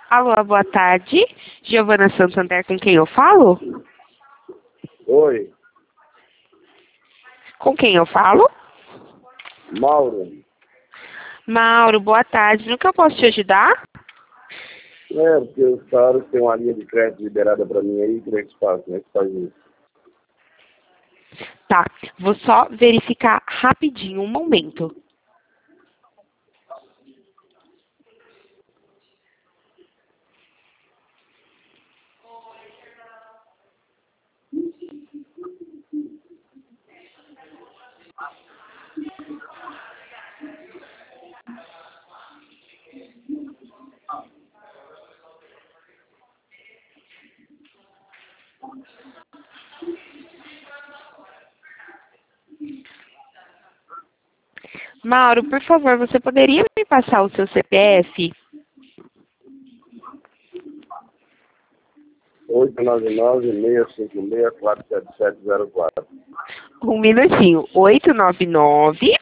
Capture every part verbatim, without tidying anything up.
Alô, boa tarde. Giovana Santander, com quem eu falo? Oi, Com quem eu falo? Mauro. Mauro, boa tarde. No que eu posso te ajudar? É, porque os caras têm uma linha de crédito liberada para mim aí, como é que se faz? Como é que faz isso? Tá, vou só verificar rapidinho, um momento. Mauro, por favor, você poderia me passar o seu C P F? oito nove nove, seis cinco seis, quatro sete sete zero quatro. Um minutinho. oito nove nove,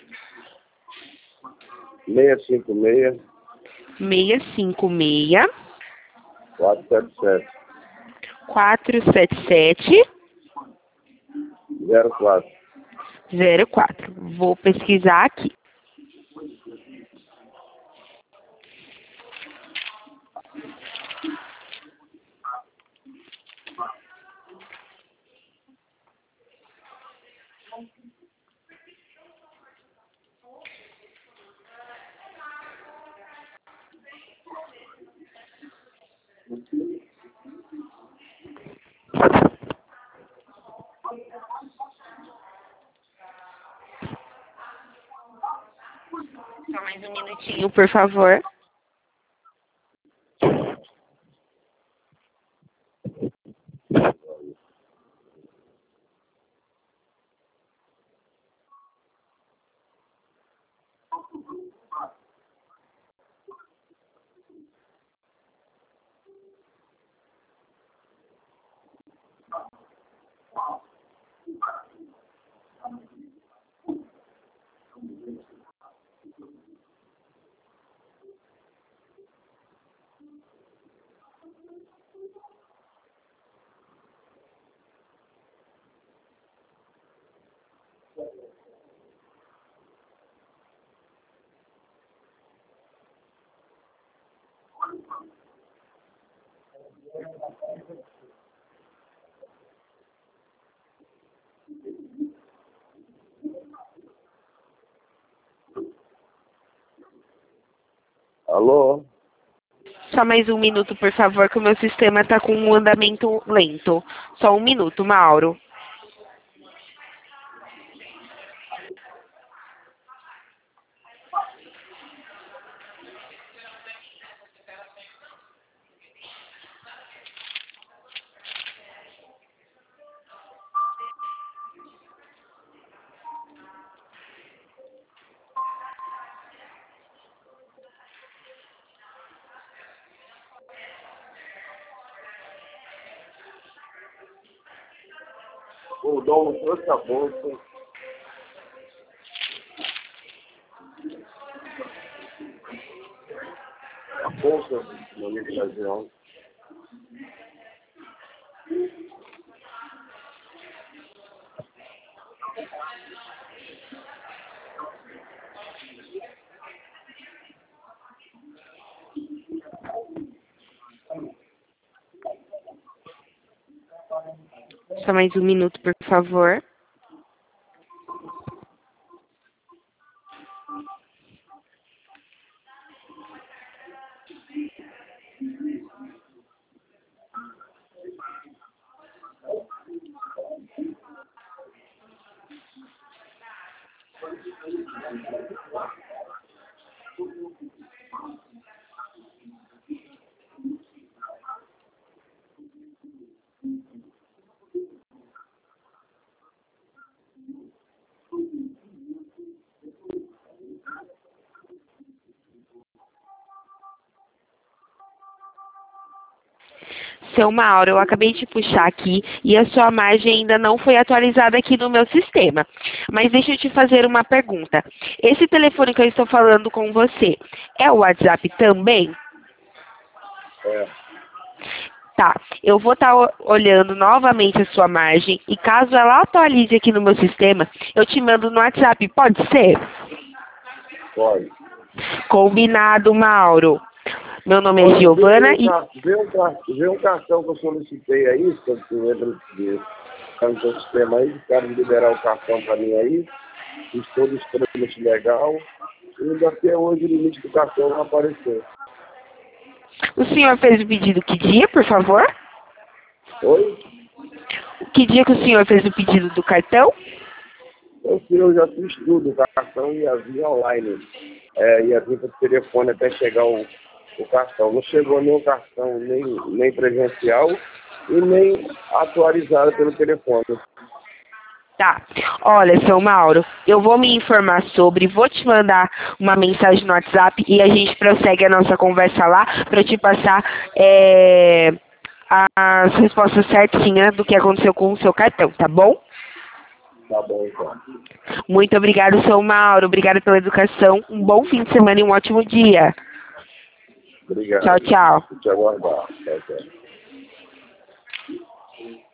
seis cinco seis, seis cinco seis, quatro sete sete quatro sete sete zero quatro. zero quatro. Vou pesquisar aqui. Só mais um minutinho, por favor. Alô? Só mais um minuto, por favor, que o meu sistema está com um andamento lento. Só um minuto, Mauro. O dono trouxe a bolsa. A bolsa no livro da região. Só mais um minuto, por favor. Seu Mauro, eu acabei de puxar aqui e a sua margem ainda não foi atualizada aqui no meu sistema. Mas deixa eu te fazer uma pergunta. Esse telefone que eu estou falando com você é o WhatsApp também? É. Tá, eu vou estar olhando novamente a sua margem e caso ela atualize aqui no meu sistema, eu te mando no WhatsApp, pode ser? Pode. Combinado, Mauro. Meu nome é Olha, Giovana vê, e... um, vê, um, car- vê um cartão que eu solicitei aí, quando tu entra no seu sistema aí, quero liberar o cartão para mim aí, fiz todo extremamente legal, e ainda até hoje o limite do cartão não apareceu. O senhor fez o pedido que dia, por favor? Oi? Que dia que o senhor fez o pedido do cartão? Eu, sei, eu já fiz tudo, o cartão ia vir online, é, ia vir para o telefone até chegar o, o cartão. Não chegou nem o cartão, nem, nem presencial e nem atualizado pelo telefone. Tá. Olha, seu Mauro, eu vou me informar sobre, vou te mandar uma mensagem no WhatsApp e a gente prossegue a nossa conversa lá para te passar é, as respostas certinhas do que aconteceu com o seu cartão, tá bom? Tá bom, então. Muito obrigado, seu Mauro. Obrigada pela educação. Um bom fim de semana e um ótimo dia. Obrigado. Tchau, tchau. Vou te aguardar. Tchau, tchau.